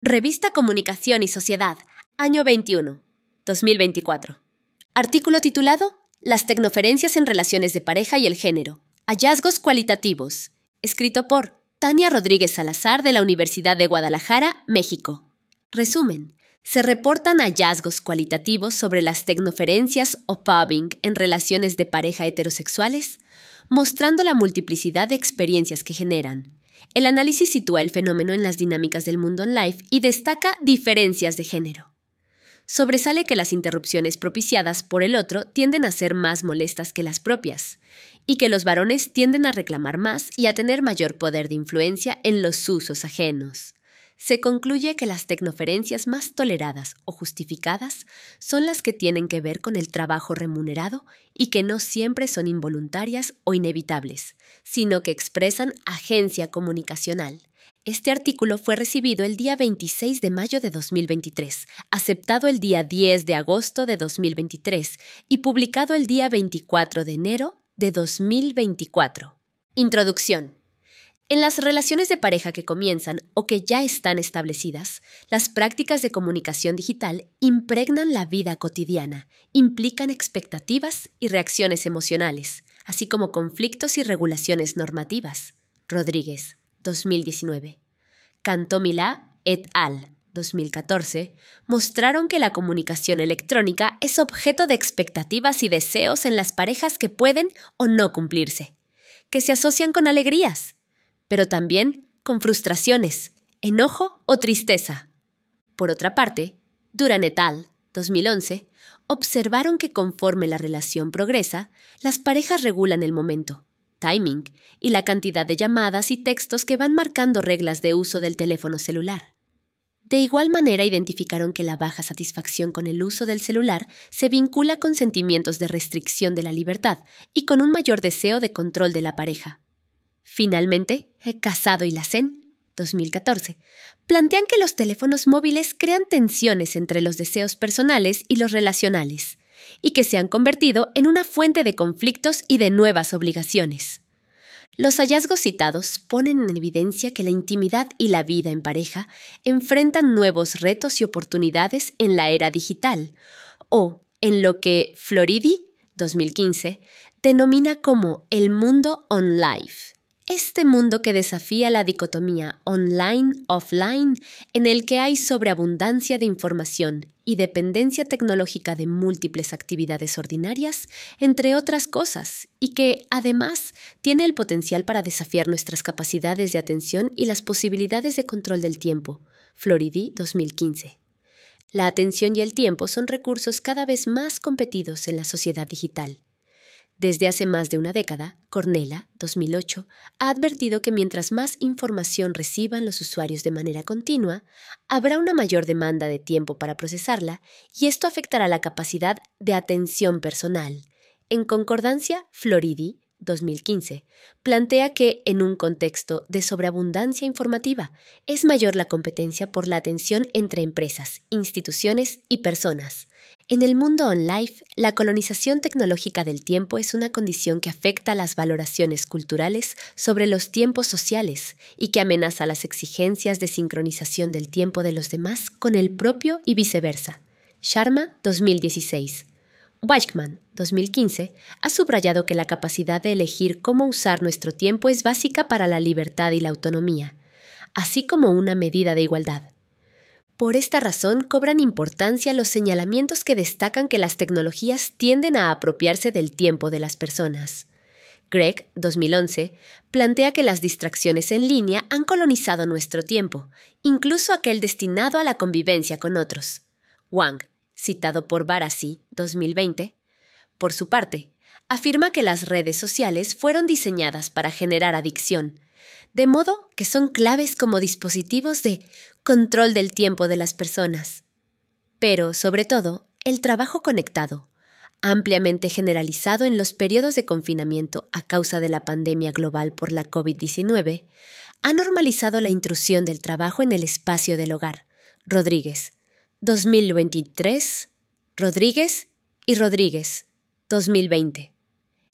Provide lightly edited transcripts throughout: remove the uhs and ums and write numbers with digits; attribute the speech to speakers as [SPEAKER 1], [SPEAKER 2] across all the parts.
[SPEAKER 1] Revista Comunicación y Sociedad, año 21, 2024. Artículo titulado Las tecnoferencias en relaciones de pareja y el género. Hallazgos cualitativos. Escrito por Tania Rodríguez Salazar de la Universidad de Guadalajara, México. Resumen. Se reportan hallazgos cualitativos sobre las tecnoferencias o pubbing en relaciones de pareja heterosexuales, mostrando la multiplicidad de experiencias que generan. El análisis sitúa el fenómeno en las dinámicas del mundo online y destaca diferencias de género. Sobresale que las interrupciones propiciadas por el otro tienden a ser más molestas que las propias, y que los varones tienden a reclamar más y a tener mayor poder de influencia en los usos ajenos. Se concluye que las tecnoferencias más toleradas o justificadas son las que tienen que ver con el trabajo remunerado y que no siempre son involuntarias o inevitables, sino que expresan agencia comunicacional. Este artículo fue recibido el día 26 de mayo de 2023, aceptado el día 10 de agosto de 2023 y publicado el día 24 de enero de 2024. Introducción. En las relaciones de pareja que comienzan o que ya están establecidas, las prácticas de comunicación digital impregnan la vida cotidiana, implican expectativas y reacciones emocionales, así como conflictos y regulaciones normativas. Rodríguez, 2019. Cantomilá et al. 2014, mostraron que la comunicación electrónica es objeto de expectativas y deseos en las parejas que pueden o no cumplirse, que se asocian con alegrías, pero también con frustraciones, enojo o tristeza. Por otra parte, Duran et al. 2011, observaron que conforme la relación progresa, las parejas regulan el momento, timing y la cantidad de llamadas y textos que van marcando reglas de uso del teléfono celular. De igual manera identificaron que la baja satisfacción con el uso del celular se vincula con sentimientos de restricción de la libertad y con un mayor deseo de control de la pareja. Finalmente, Casado y Lacen, 2014, plantean que los teléfonos móviles crean tensiones entre los deseos personales y los relacionales, y que se han convertido en una fuente de conflictos y de nuevas obligaciones. Los hallazgos citados ponen en evidencia que la intimidad y la vida en pareja enfrentan nuevos retos y oportunidades en la era digital, o en lo que Floridi, 2015, denomina como el mundo online. Este mundo que desafía la dicotomía online-offline, en el que hay sobreabundancia de información y dependencia tecnológica de múltiples actividades ordinarias, entre otras cosas, y que, además, tiene el potencial para desafiar nuestras capacidades de atención y las posibilidades de control del tiempo. Floridi, 2015. La atención y el tiempo son recursos cada vez más competidos en la sociedad digital. Desde hace más de una década, Cornella, 2008, ha advertido que mientras más información reciban los usuarios de manera continua, habrá una mayor demanda de tiempo para procesarla y esto afectará la capacidad de atención personal. En concordancia, Floridi, 2015, plantea que, en un contexto de sobreabundancia informativa, es mayor la competencia por la atención entre empresas, instituciones y personas. En el mundo online, la colonización tecnológica del tiempo es una condición que afecta las valoraciones culturales sobre los tiempos sociales y que amenaza las exigencias de sincronización del tiempo de los demás con el propio y viceversa. Sharma, 2016. Weichmann, 2015, ha subrayado que la capacidad de elegir cómo usar nuestro tiempo es básica para la libertad y la autonomía, así como una medida de igualdad. Por esta razón cobran importancia los señalamientos que destacan que las tecnologías tienden a apropiarse del tiempo de las personas. Gregg, 2011, plantea que las distracciones en línea han colonizado nuestro tiempo, incluso aquel destinado a la convivencia con otros. Wang, citado por Barassi, 2020, por su parte, afirma que las redes sociales fueron diseñadas para generar adicción, de modo que son claves como dispositivos de control del tiempo de las personas. Pero, sobre todo, el trabajo conectado, ampliamente generalizado en los periodos de confinamiento a causa de la pandemia global por la COVID-19, ha normalizado la intrusión del trabajo en el espacio del hogar. Rodríguez, 2023, Rodríguez y Rodríguez, 2020.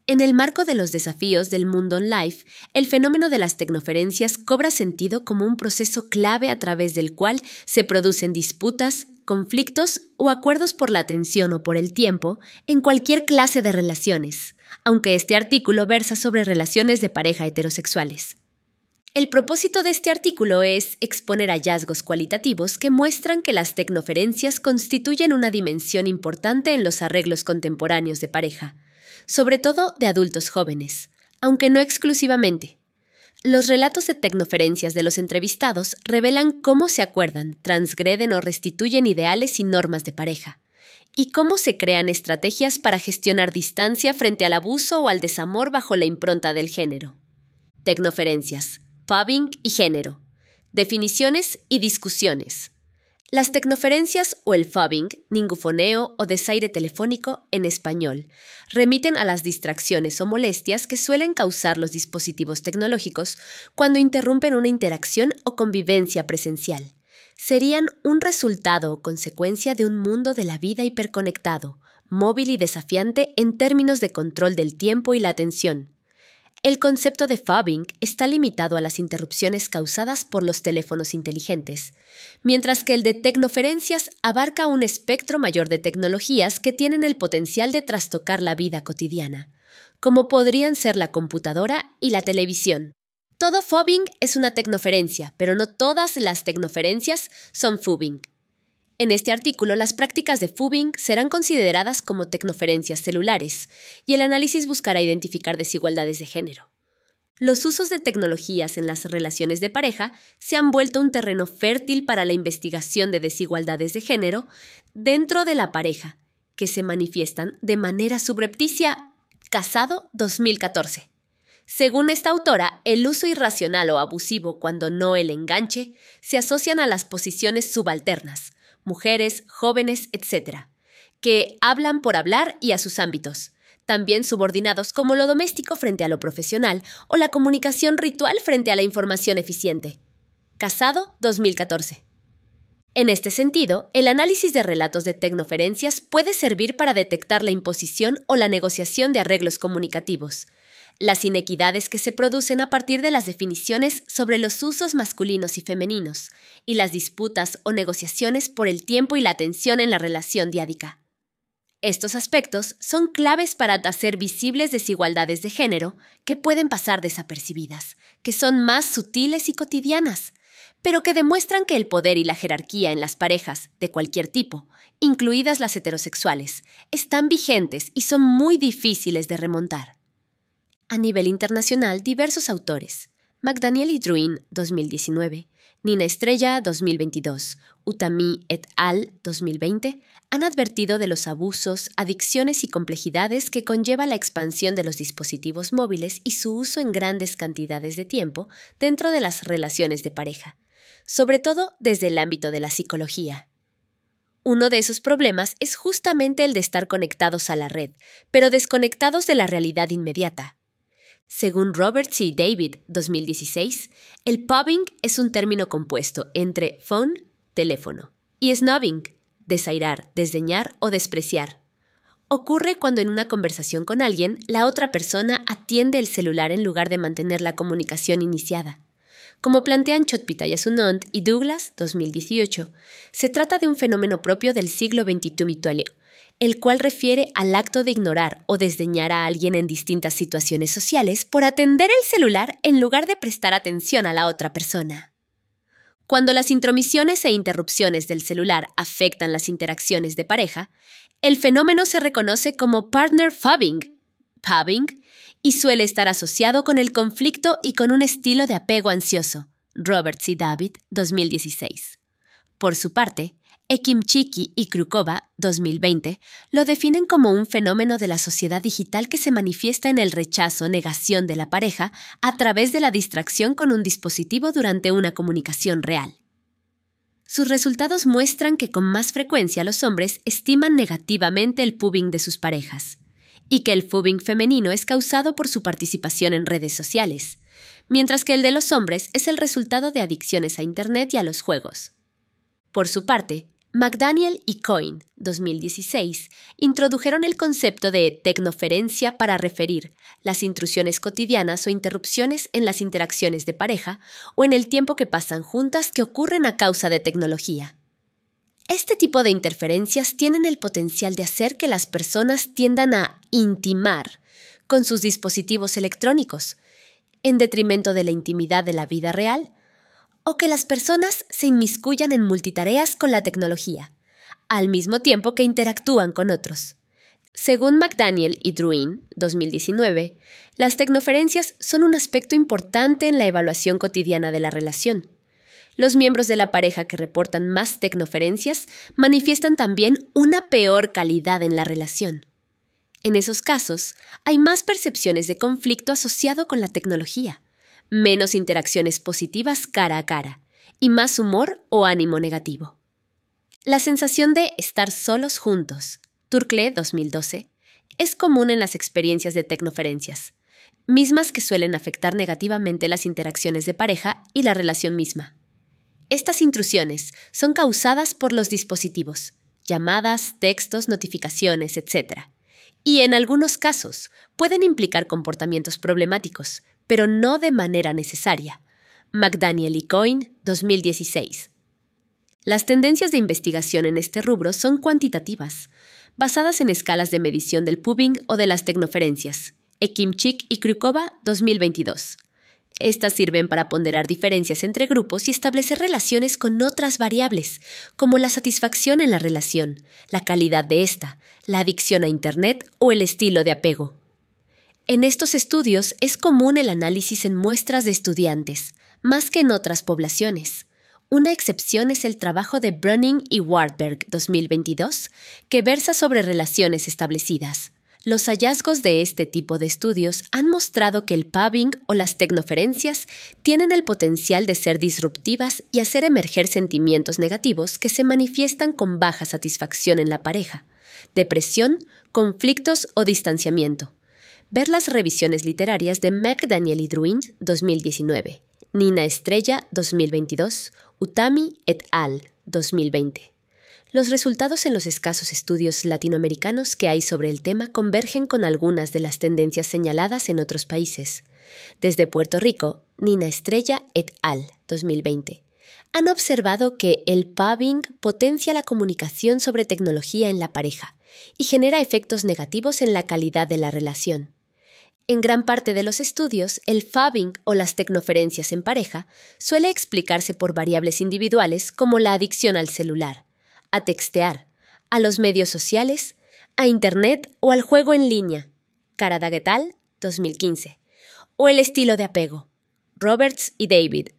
[SPEAKER 1] En el marco de los desafíos del mundo online, el fenómeno de las tecnoferencias cobra sentido como un proceso clave a través del cual se producen disputas, conflictos o acuerdos por la atención o por el tiempo en cualquier clase de relaciones, aunque este artículo versa sobre relaciones de pareja heterosexuales. El propósito de este artículo es exponer hallazgos cualitativos que muestran que las tecnoferencias constituyen una dimensión importante en los arreglos contemporáneos de pareja, sobre todo de adultos jóvenes, aunque no exclusivamente. Los relatos de tecnoferencias de los entrevistados revelan cómo se acuerdan, transgreden o restituyen ideales y normas de pareja, y cómo se crean estrategias para gestionar distancia frente al abuso o al desamor bajo la impronta del género. Tecnoferencias, pubbing y género. Definiciones y discusiones. Las tecnoferencias o el pubbing, ningufoneo o desaire telefónico en español, remiten a las distracciones o molestias que suelen causar los dispositivos tecnológicos cuando interrumpen una interacción o convivencia presencial. Serían un resultado o consecuencia de un mundo de la vida hiperconectado, móvil y desafiante en términos de control del tiempo y la atención. El concepto de pubbing está limitado a las interrupciones causadas por los teléfonos inteligentes, mientras que el de tecnoferencias abarca un espectro mayor de tecnologías que tienen el potencial de trastocar la vida cotidiana, como podrían ser la computadora y la televisión. Todo pubbing es una tecnoferencia, pero no todas las tecnoferencias son pubbing. En este artículo, las prácticas de pubbing serán consideradas como tecnoferencias celulares, y el análisis buscará identificar desigualdades de género. Los usos de tecnologías en las relaciones de pareja se han vuelto un terreno fértil para la investigación de desigualdades de género dentro de la pareja, que se manifiestan de manera subrepticia. Casado, 2014. Según esta autora, el uso irracional o abusivo, cuando no el enganche, se asocian a las posiciones subalternas, mujeres, jóvenes, etc., que hablan por hablar y a sus ámbitos, también subordinados como lo doméstico frente a lo profesional o la comunicación ritual frente a la información eficiente. Casado, 2014. En este sentido, el análisis de relatos de tecnoferencias puede servir para detectar la imposición o la negociación de arreglos comunicativos, las inequidades que se producen a partir de las definiciones sobre los usos masculinos y femeninos, y las disputas o negociaciones por el tiempo y la atención en la relación diádica. Estos aspectos son claves para hacer visibles desigualdades de género que pueden pasar desapercibidas, que son más sutiles y cotidianas, pero que demuestran que el poder y la jerarquía en las parejas de cualquier tipo, incluidas las heterosexuales, están vigentes y son muy difíciles de remontar. A nivel internacional, diversos autores, McDaniel y Druin, 2019, Nina Estrella, 2022, Utami et al. 2020, han advertido de los abusos, adicciones y complejidades que conlleva la expansión de los dispositivos móviles y su uso en grandes cantidades de tiempo dentro de las relaciones de pareja, sobre todo desde el ámbito de la psicología. Uno de esos problemas es justamente el de estar conectados a la red, pero desconectados de la realidad inmediata. Según Robert C. David, 2016, el pubbing es un término compuesto entre phone, teléfono, y snubbing, desairar, desdeñar o despreciar. Ocurre cuando en una conversación con alguien, la otra persona atiende el celular en lugar de mantener la comunicación iniciada. Como plantean Chotpitaya-Sunond y Douglas, 2018, se trata de un fenómeno propio del siglo XXI, el cual refiere al acto de ignorar o desdeñar a alguien en distintas situaciones sociales por atender el celular en lugar de prestar atención a la otra persona. Cuando las intromisiones e interrupciones del celular afectan las interacciones de pareja, el fenómeno se reconoce como partner pubbing, y suele estar asociado con el conflicto y con un estilo de apego ansioso. Robert C. David, 2016. Por su parte, Ekimchiki y Krukova, 2020, lo definen como un fenómeno de la sociedad digital que se manifiesta en el rechazo-negación de la pareja a través de la distracción con un dispositivo durante una comunicación real. Sus resultados muestran que con más frecuencia los hombres estiman negativamente el pubbing de sus parejas, y que el pubbing femenino es causado por su participación en redes sociales, mientras que el de los hombres es el resultado de adicciones a Internet y a los juegos. Por su parte, McDaniel y Coyne, 2016, introdujeron el concepto de tecnoferencia para referir las intrusiones cotidianas o interrupciones en las interacciones de pareja o en el tiempo que pasan juntas que ocurren a causa de tecnología. Este tipo de interferencias tienen el potencial de hacer que las personas tiendan a intimar con sus dispositivos electrónicos, en detrimento de la intimidad de la vida real, o que las personas se inmiscuyan en multitareas con la tecnología, al mismo tiempo que interactúan con otros. Según McDaniel y Druin, 2019, las tecnoferencias son un aspecto importante en la evaluación cotidiana de la relación. Los miembros de la pareja que reportan más tecnoferencias manifiestan también una peor calidad en la relación. En esos casos, hay más percepciones de conflicto asociado con la tecnología, menos interacciones positivas cara a cara y más humor o ánimo negativo. La sensación de estar solos juntos, Turkle 2012, es común en las experiencias de tecnoferencias, mismas que suelen afectar negativamente las interacciones de pareja y la relación misma. Estas intrusiones son causadas por los dispositivos, llamadas, textos, notificaciones, etc., y en algunos casos pueden implicar comportamientos problemáticos, pero no de manera necesaria. McDaniel y Coyne, 2016. Las tendencias de investigación en este rubro son cuantitativas, basadas en escalas de medición del pubbing o de las tecnoferencias. Ekimchik y Krukova, 2022. Estas sirven para ponderar diferencias entre grupos y establecer relaciones con otras variables, como la satisfacción en la relación, la calidad de esta, la adicción a Internet o el estilo de apego. En estos estudios es común el análisis en muestras de estudiantes, más que en otras poblaciones. Una excepción es el trabajo de Browning y Wartberg, 2022, que versa sobre relaciones establecidas. Los hallazgos de este tipo de estudios han mostrado que el pubbing o las tecnoferencias tienen el potencial de ser disruptivas y hacer emerger sentimientos negativos que se manifiestan con baja satisfacción en la pareja, depresión, conflictos o distanciamiento. Ver las revisiones literarias de McDaniel y Druin, 2019, Nina Estrella, 2022, Utami et al., 2020. Los resultados en los escasos estudios latinoamericanos que hay sobre el tema convergen con algunas de las tendencias señaladas en otros países. Desde Puerto Rico, Nina Estrella et al., 2020. Han observado que el pubbing potencia la comunicación sobre tecnología en la pareja y genera efectos negativos en la calidad de la relación. En gran parte de los estudios, el pubbing o las tecnoferencias en pareja suele explicarse por variables individuales como la adicción al celular, a textear, a los medios sociales, a Internet o al juego en línea, Karadag et al., 2015, o el estilo de apego, Roberts y David,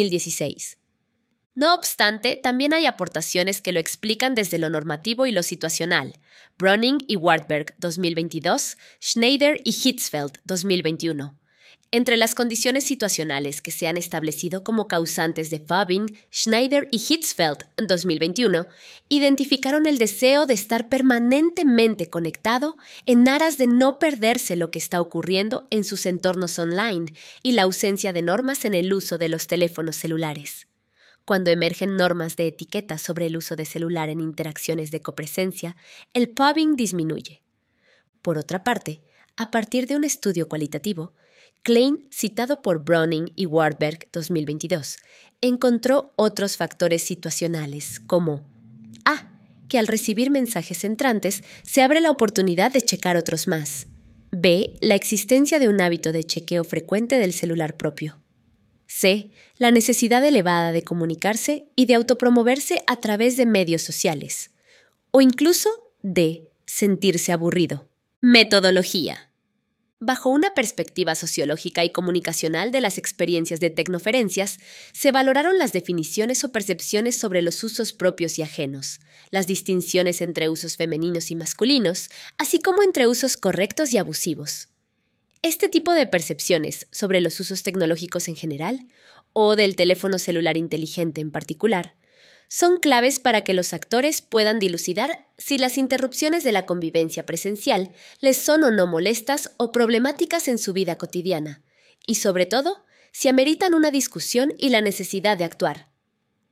[SPEAKER 1] 2016. No obstante, también hay aportaciones que lo explican desde lo normativo y lo situacional, Browning y Wartberg, 2022, Schneider y Hitzfeld, 2021. Entre las condiciones situacionales que se han establecido como causantes de pubbing, Schneider y Hitzfeld, 2021, identificaron el deseo de estar permanentemente conectado en aras de no perderse lo que está ocurriendo en sus entornos online y la ausencia de normas en el uso de los teléfonos celulares. Cuando emergen normas de etiqueta sobre el uso de celular en interacciones de copresencia, el pubbing disminuye. Por otra parte, a partir de un estudio cualitativo, Klein, citado por Browning y Wartberg 2022, encontró otros factores situacionales como A. Que al recibir mensajes entrantes se abre la oportunidad de checar otros más. B. La existencia de un hábito de chequeo frecuente del celular propio. C. La necesidad elevada de comunicarse y de autopromoverse a través de medios sociales. O incluso D. Sentirse aburrido. Metodología. Bajo una perspectiva sociológica y comunicacional de las experiencias de tecnoferencias, se valoraron las definiciones o percepciones sobre los usos propios y ajenos, las distinciones entre usos femeninos y masculinos, así como entre usos correctos y abusivos. Este tipo de percepciones sobre los usos tecnológicos en general, o del teléfono celular inteligente en particular, son claves para que los actores puedan dilucidar si las interrupciones de la convivencia presencial les son o no molestas o problemáticas en su vida cotidiana, y sobre todo, si ameritan una discusión y la necesidad de actuar.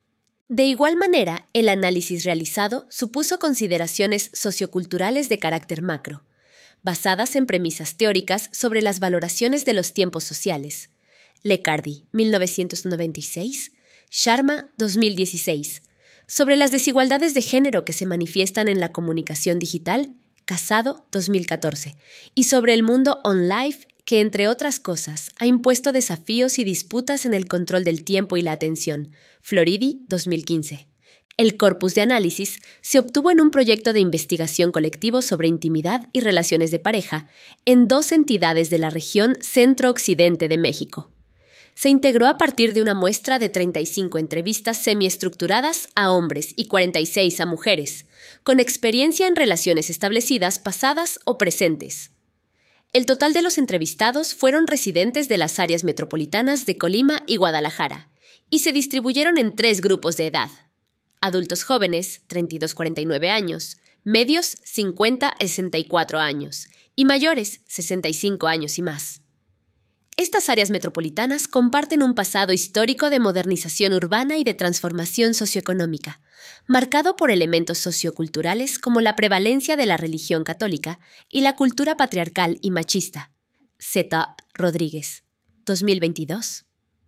[SPEAKER 1] De igual manera, el análisis realizado supuso consideraciones socioculturales de carácter macro, basadas en premisas teóricas sobre las valoraciones de los tiempos sociales. Lecardi, 1996, Sharma, 2016. Sobre las desigualdades de género que se manifiestan en la comunicación digital, Casado, 2014. Y sobre el mundo on-life que, entre otras cosas, ha impuesto desafíos y disputas en el control del tiempo y la atención, Floridi, 2015. El corpus de análisis se obtuvo en un proyecto de investigación colectivo sobre intimidad y relaciones de pareja en 2 entidades de la región centro-occidente de México. Se integró a partir de una muestra de 35 entrevistas semiestructuradas a hombres y 46 a mujeres, con experiencia en relaciones establecidas pasadas o presentes. El total de los entrevistados fueron residentes de las áreas metropolitanas de Colima y Guadalajara, y se distribuyeron en 3 grupos de edad: adultos jóvenes, 32-49 años, medios, 50-64 años, y mayores, 65 años y más. Estas áreas metropolitanas comparten un pasado histórico de modernización urbana y de transformación socioeconómica, marcado por elementos socioculturales como la prevalencia de la religión católica y la cultura patriarcal y machista. Z. Rodríguez, 2022.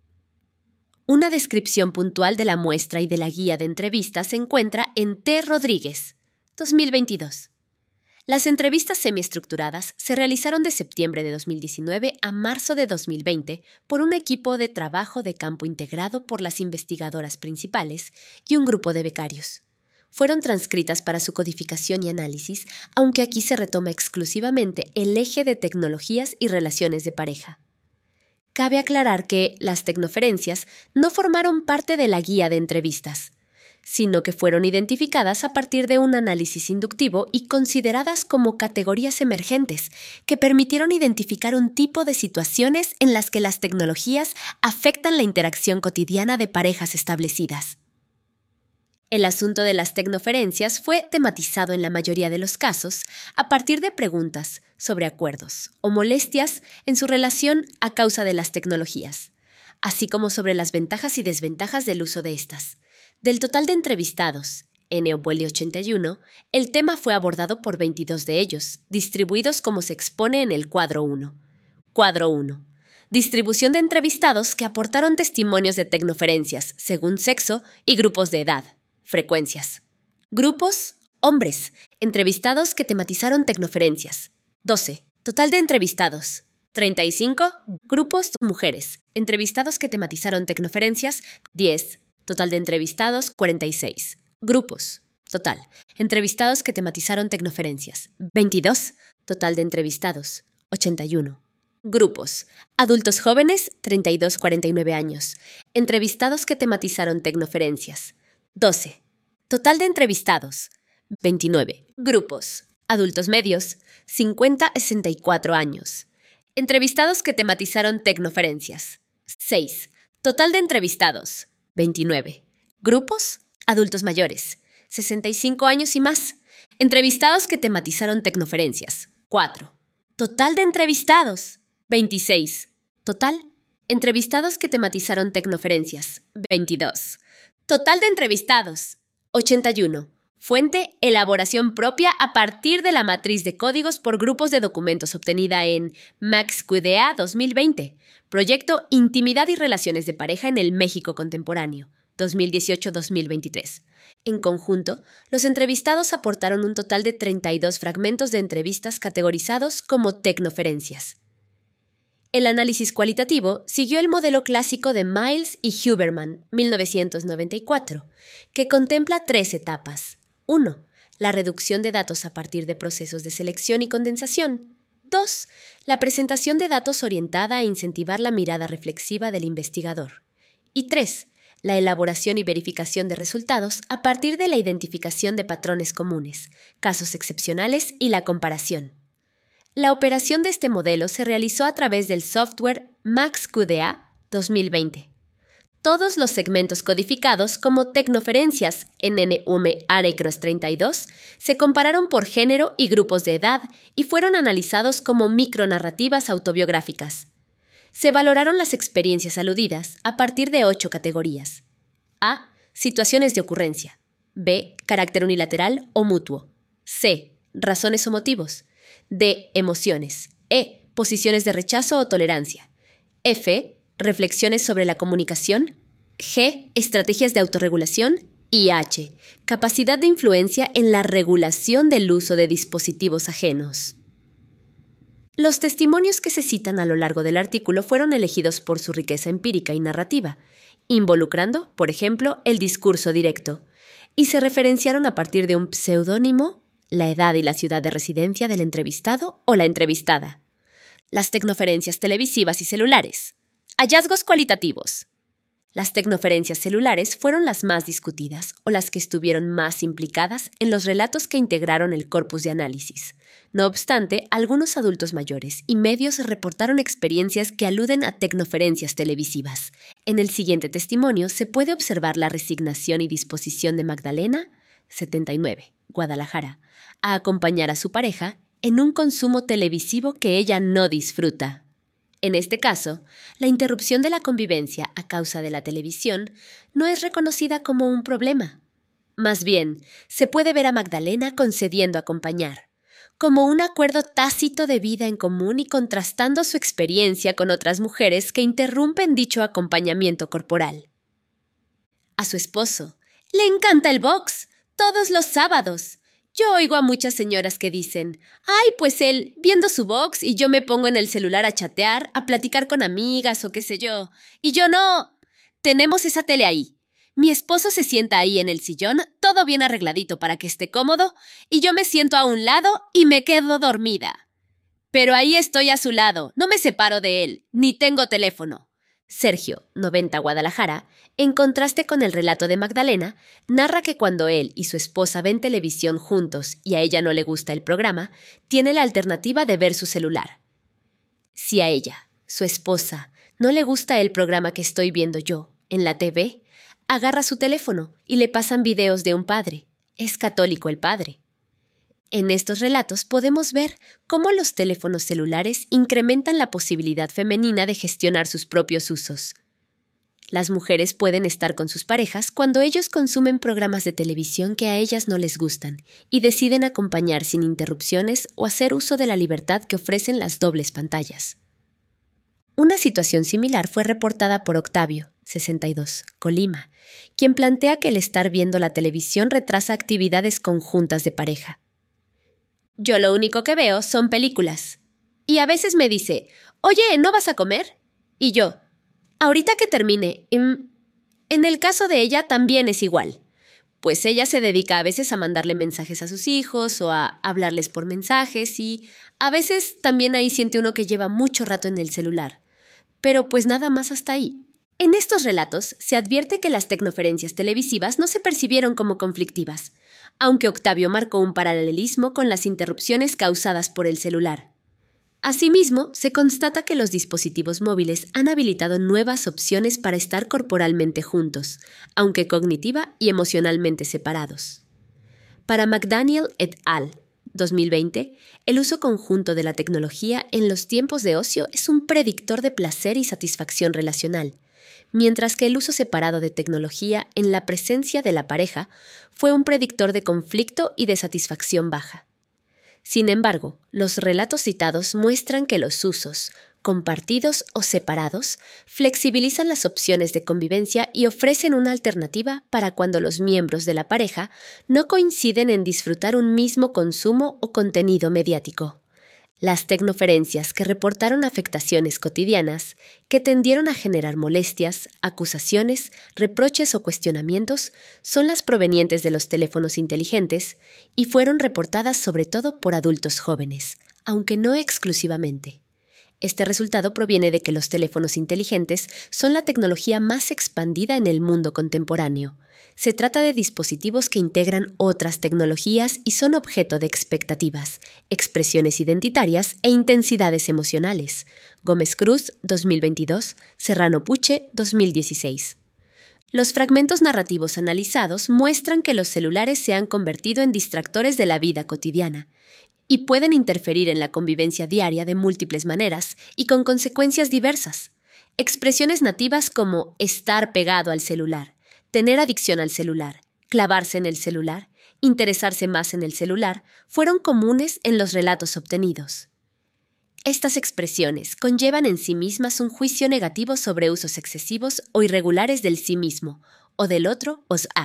[SPEAKER 1] Una descripción puntual de la muestra y de la guía de entrevistas se encuentra en T. Rodríguez, 2022. Las entrevistas semiestructuradas se realizaron de septiembre de 2019 a marzo de 2020 por un equipo de trabajo de campo integrado por las investigadoras principales y un grupo de becarios. Fueron transcritas para su codificación y análisis, aunque aquí se retoma exclusivamente el eje de tecnologías y relaciones de pareja. Cabe aclarar que las tecnoferencias no formaron parte de la guía de entrevistas, sino que fueron identificadas a partir de un análisis inductivo y consideradas como categorías emergentes que permitieron identificar un tipo de situaciones en las que las tecnologías afectan la interacción cotidiana de parejas establecidas. El asunto de las tecnoferencias fue tematizado en la mayoría de los casos a partir de preguntas sobre acuerdos o molestias en su relación a causa de las tecnologías, así como sobre las ventajas y desventajas del uso de estas. Del total de entrevistados, en Eobueli 81, el tema fue abordado por 22 de ellos, distribuidos como se expone en el cuadro 1. Cuadro 1. Distribución de entrevistados que aportaron testimonios de tecnoferencias, según sexo y grupos de edad. Frecuencias. Grupos, hombres, entrevistados que tematizaron tecnoferencias. 12. Total de entrevistados. 35. Grupos, mujeres, entrevistados que tematizaron tecnoferencias. 10. Total de entrevistados, 46. Grupos. Total. Entrevistados que tematizaron tecnoferencias. 22. Total de entrevistados, 81. Grupos. Adultos jóvenes, 32-49 años. Entrevistados que tematizaron tecnoferencias. 12. Total de entrevistados, 29. Grupos. Adultos medios, 50-64 años. Entrevistados que tematizaron tecnoferencias. 6. Total de entrevistados, 29. Grupos, adultos mayores, 65 años y más. Entrevistados que tematizaron tecnoferencias. 4. Total de entrevistados, 26. Total, entrevistados que tematizaron tecnoferencias. 22. Total de entrevistados, 81. Fuente, elaboración propia a partir de la matriz de códigos por grupos de documentos obtenida en MaxQDA 2020. Proyecto Intimidad y Relaciones de Pareja en el México Contemporáneo, 2018-2023. En conjunto, los entrevistados aportaron un total de 32 fragmentos de entrevistas categorizados como tecnoferencias. El análisis cualitativo siguió el modelo clásico de Miles y Huberman, 1994, que contempla 3 etapas. 1. La reducción de datos a partir de procesos de selección y condensación. 2. La presentación de datos orientada a incentivar la mirada reflexiva del investigador. Y 3. La elaboración y verificación de resultados a partir de la identificación de patrones comunes, casos excepcionales y la comparación. La operación de este modelo se realizó a través del software MaxQDA 2020. Todos los segmentos codificados como tecnoferencias en NUM-Arecross 32 se compararon por género y grupos de edad y fueron analizados como micronarrativas autobiográficas. Se valoraron las experiencias aludidas a partir de 8 categorías. A. Situaciones de ocurrencia. B. Carácter unilateral o mutuo. C. Razones o motivos. D. Emociones. E. Posiciones de rechazo o tolerancia. F. Reflexiones sobre la comunicación. G. Estrategias de autorregulación. Y H. Capacidad de influencia en la regulación del uso de dispositivos ajenos. Los testimonios que se citan a lo largo del artículo fueron elegidos por su riqueza empírica y narrativa, involucrando, por ejemplo, el discurso directo, y se referenciaron a partir de un pseudónimo, la edad y la ciudad de residencia del entrevistado o la entrevistada. Las tecnoferencias televisivas y celulares. Hallazgos cualitativos. Las tecnoferencias celulares fueron las más discutidas o las que estuvieron más implicadas en los relatos que integraron el corpus de análisis. No obstante, algunos adultos mayores y medios reportaron experiencias que aluden a tecnoferencias televisivas. En el siguiente testimonio se puede observar la resignación y disposición de Magdalena, 79, Guadalajara, a acompañar a su pareja en un consumo televisivo que ella no disfruta. En este caso, la interrupción de la convivencia a causa de la televisión no es reconocida como un problema. Más bien, se puede ver a Magdalena concediendo acompañar, como un acuerdo tácito de vida en común y contrastando su experiencia con otras mujeres que interrumpen dicho acompañamiento corporal. A su esposo le encanta el box, todos los sábados. Yo oigo a muchas señoras que dicen, ay, pues él, viendo su box y yo me pongo en el celular a chatear, a platicar con amigas o qué sé yo. Y yo no. Tenemos esa tele ahí. Mi esposo se sienta ahí en el sillón, todo bien arregladito para que esté cómodo, y yo me siento a un lado y me quedo dormida. Pero ahí estoy a su lado, no me separo de él, ni tengo teléfono. Sergio, 90, Guadalajara, en contraste con el relato de Magdalena, narra que cuando él y su esposa ven televisión juntos y a ella no le gusta el programa, tiene la alternativa de ver su celular. Si a ella, su esposa, no le gusta el programa que estoy viendo yo en la TV, agarra su teléfono y le pasan videos de un padre. Es católico el padre. En estos relatos podemos ver cómo los teléfonos celulares incrementan la posibilidad femenina de gestionar sus propios usos. Las mujeres pueden estar con sus parejas cuando ellos consumen programas de televisión que a ellas no les gustan y deciden acompañar sin interrupciones o hacer uso de la libertad que ofrecen las dobles pantallas. Una situación similar fue reportada por Octavio, 62, Colima, quien plantea que el estar viendo la televisión retrasa actividades conjuntas de pareja. Yo lo único que veo son películas. Y a veces me dice, oye, ¿no vas a comer? Y yo, ahorita que termine. En el caso de ella también es igual. Pues ella se dedica a veces a mandarle mensajes a sus hijos o a hablarles por mensajes y a veces también ahí siente uno que lleva mucho rato en el celular. Pero pues nada más hasta ahí. En estos relatos se advierte que las tecnoferencias televisivas no se percibieron como conflictivas, aunque Octavio marcó un paralelismo con las interrupciones causadas por el celular. Asimismo, se constata que los dispositivos móviles han habilitado nuevas opciones para estar corporalmente juntos, aunque cognitiva y emocionalmente separados. Para McDaniel et al. 2020, el uso conjunto de la tecnología en los tiempos de ocio es un predictor de placer y satisfacción relacional, mientras que el uso separado de tecnología en la presencia de la pareja fue un predictor de conflicto y de satisfacción baja. Sin embargo, los relatos citados muestran que los usos, compartidos o separados, flexibilizan las opciones de convivencia y ofrecen una alternativa para cuando los miembros de la pareja no coinciden en disfrutar un mismo consumo o contenido mediático. Las tecnoferencias que reportaron afectaciones cotidianas, que tendieron a generar molestias, acusaciones, reproches o cuestionamientos, son las provenientes de los teléfonos inteligentes y fueron reportadas sobre todo por adultos jóvenes, aunque no exclusivamente. Este resultado proviene de que los teléfonos inteligentes son la tecnología más expandida en el mundo contemporáneo. Se trata de dispositivos que integran otras tecnologías y son objeto de expectativas, expresiones identitarias e intensidades emocionales. Gómez Cruz, 2022, Serrano Puche, 2016. Los fragmentos narrativos analizados muestran que los celulares se han convertido en distractores de la vida cotidiana y pueden interferir en la convivencia diaria de múltiples maneras y con consecuencias diversas. Expresiones nativas como estar pegado al celular, tener adicción al celular, clavarse en el celular, interesarse más en el celular, fueron comunes en los relatos obtenidos. Estas expresiones conllevan en sí mismas un juicio negativo sobre usos excesivos o irregulares del sí mismo, o del otro,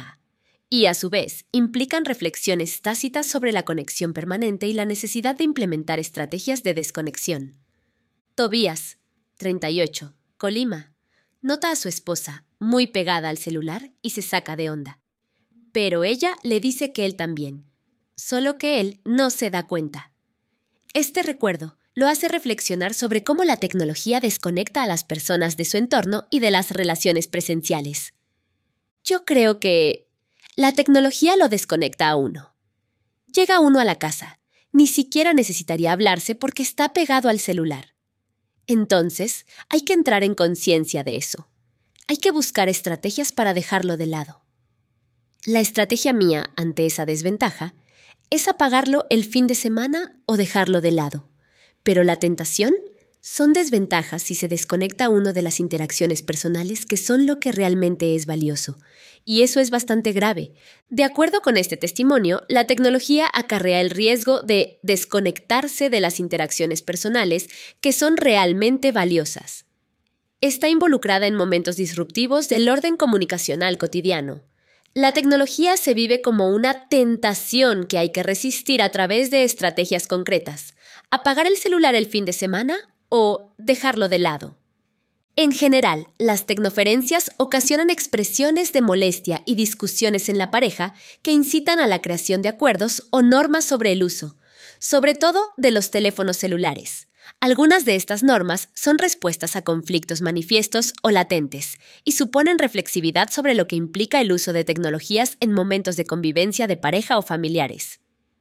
[SPEAKER 1] y a su vez implican reflexiones tácitas sobre la conexión permanente y la necesidad de implementar estrategias de desconexión. Tobías, 38, Colima, nota a su esposa, muy pegada al celular, y se saca de onda. Pero ella le dice que él también, solo que él no se da cuenta. Este recuerdo lo hace reflexionar sobre cómo la tecnología desconecta a las personas de su entorno y de las relaciones presenciales. Yo creo que la tecnología lo desconecta a uno. Llega uno a la casa, ni siquiera necesitaría hablarse porque está pegado al celular. Entonces, hay que entrar en conciencia de eso. Hay que buscar estrategias para dejarlo de lado. La estrategia mía ante esa desventaja es apagarlo el fin de semana o dejarlo de lado. Pero la tentación son desventajas si se desconecta uno de las interacciones personales que son lo que realmente es valioso. Y eso es bastante grave. De acuerdo con este testimonio, la tecnología acarrea el riesgo de desconectarse de las interacciones personales que son realmente valiosas. Está involucrada en momentos disruptivos del orden comunicacional cotidiano. La tecnología se vive como una tentación que hay que resistir a través de estrategias concretas. ¿Apagar el celular el fin de semana o dejarlo de lado? En general, las tecnoferencias ocasionan expresiones de molestia y discusiones en la pareja que incitan a la creación de acuerdos o normas sobre el uso, sobre todo de los teléfonos celulares. Algunas de estas normas son respuestas a conflictos manifiestos o latentes y suponen reflexividad sobre lo que implica el uso de tecnologías en momentos de convivencia de pareja o familiares.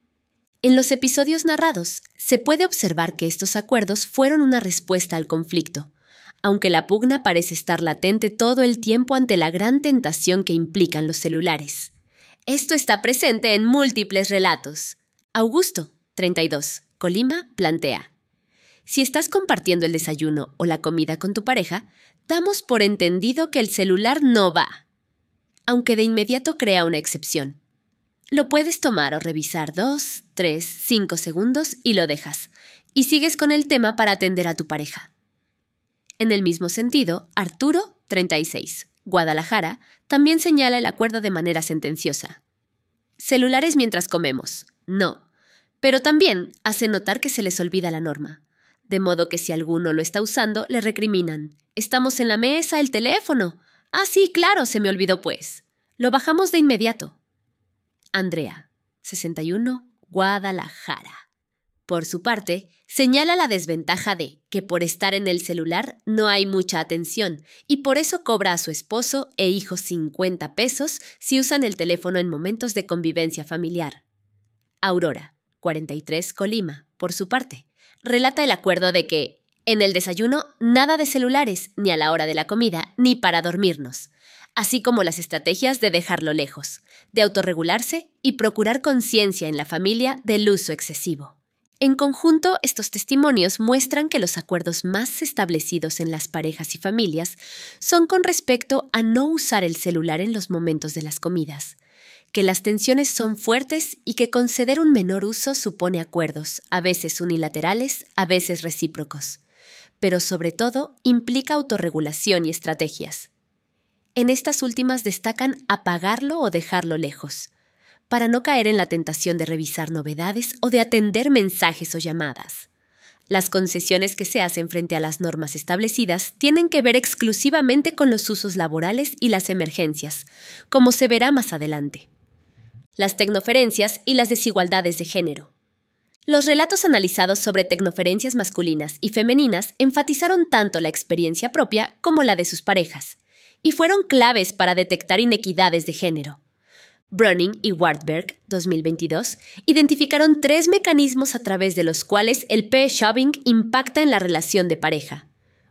[SPEAKER 1] En los episodios narrados, se puede observar que estos acuerdos fueron una respuesta al conflicto, aunque la pugna parece estar latente todo el tiempo ante la gran tentación que implican los celulares. Esto está presente en múltiples relatos. Augusto, 32, Colima, plantea: si estás compartiendo el desayuno o la comida con tu pareja, damos por entendido que el celular no va, aunque de inmediato crea una excepción. Lo puedes tomar o revisar 2, 3, 5 segundos y lo dejas, y sigues con el tema para atender a tu pareja. En el mismo sentido, Arturo, 36, Guadalajara, también señala el acuerdo de manera sentenciosa. Celulares mientras comemos, no, pero también hace notar que se les olvida la norma. De modo que si alguno lo está usando, le recriminan. «Estamos en la mesa, el teléfono». «Ah, sí, claro, se me olvidó pues». Lo bajamos de inmediato. Andrea, 61, Guadalajara. Por su parte, señala la desventaja de que por estar en el celular no hay mucha atención y por eso cobra a su esposo e hijos 50 pesos si usan el teléfono en momentos de convivencia familiar. Aurora, 43, Colima, por su parte, relata el acuerdo de que en el desayuno nada de celulares, ni a la hora de la comida, ni para dormirnos, así como las estrategias de dejarlo lejos, de autorregularse y procurar conciencia en la familia del uso excesivo. En conjunto, estos testimonios muestran que los acuerdos más establecidos en las parejas y familias son con respecto a no usar el celular en los momentos de las comidas, que las tensiones son fuertes y que conceder un menor uso supone acuerdos, a veces unilaterales, a veces recíprocos, pero sobre todo implica autorregulación y estrategias. En estas últimas destacan apagarlo o dejarlo lejos, para no caer en la tentación de revisar novedades o de atender mensajes o llamadas. Las concesiones que se hacen frente a las normas establecidas tienen que ver exclusivamente con los usos laborales y las emergencias, como se verá más adelante. Las tecnoferencias y las desigualdades de género. Los relatos analizados sobre tecnoferencias masculinas y femeninas enfatizaron tanto la experiencia propia como la de sus parejas, y fueron claves para detectar inequidades de género. Browning y Wartberg, 2022, identificaron 3 mecanismos a través de los cuales el p-shoving impacta en la relación de pareja.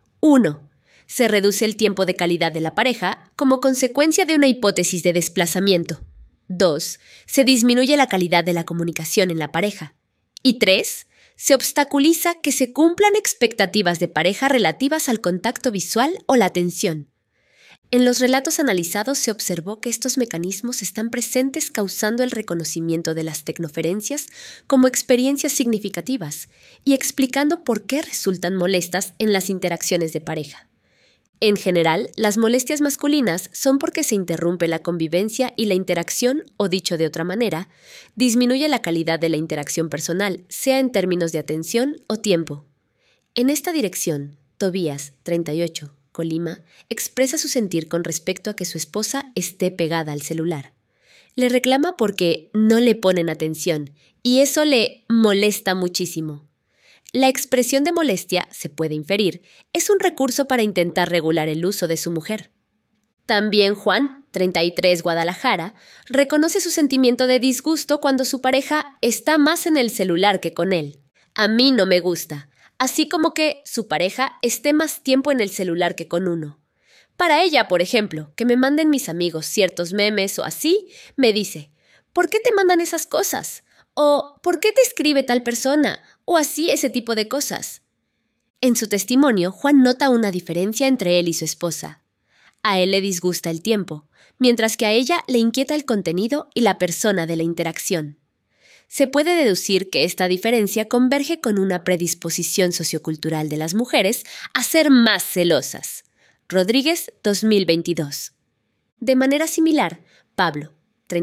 [SPEAKER 1] 1. Se reduce el tiempo de calidad de la pareja como consecuencia de una hipótesis de desplazamiento. 2. Se disminuye la calidad de la comunicación en la pareja. Y 3. Se obstaculiza que se cumplan expectativas de pareja relativas al contacto visual o la atención. En los relatos analizados se observó que estos mecanismos están presentes causando el reconocimiento de las tecnoferencias como experiencias significativas y explicando por qué resultan molestas en las interacciones de pareja. En general, las molestias masculinas son porque se interrumpe la convivencia y la interacción, o dicho de otra manera, disminuye la calidad de la interacción personal, sea en términos de atención o tiempo. En esta dirección, Tobías, 38, Colima, expresa su sentir con respecto a que su esposa esté pegada al celular. Le reclama porque no le ponen atención y eso le molesta muchísimo. La expresión de molestia, se puede inferir, es un recurso para intentar regular el uso de su mujer. También Juan, 33, Guadalajara, reconoce su sentimiento de disgusto cuando su pareja está más en el celular que con él. A mí no me gusta, así como que su pareja esté más tiempo en el celular que con uno. Para ella, por ejemplo, que me manden mis amigos ciertos memes o así, me dice, ¿por qué te mandan esas cosas? O ¿por qué te escribe tal persona? O así ese tipo de cosas. En su testimonio, Juan nota una diferencia entre él y su esposa. A él le disgusta el tiempo, mientras que a ella le inquieta el contenido y la persona de la interacción. Se puede deducir que esta diferencia converge con una predisposición sociocultural de las mujeres a ser más celosas. Rodríguez, 2022. De manera similar, Pablo,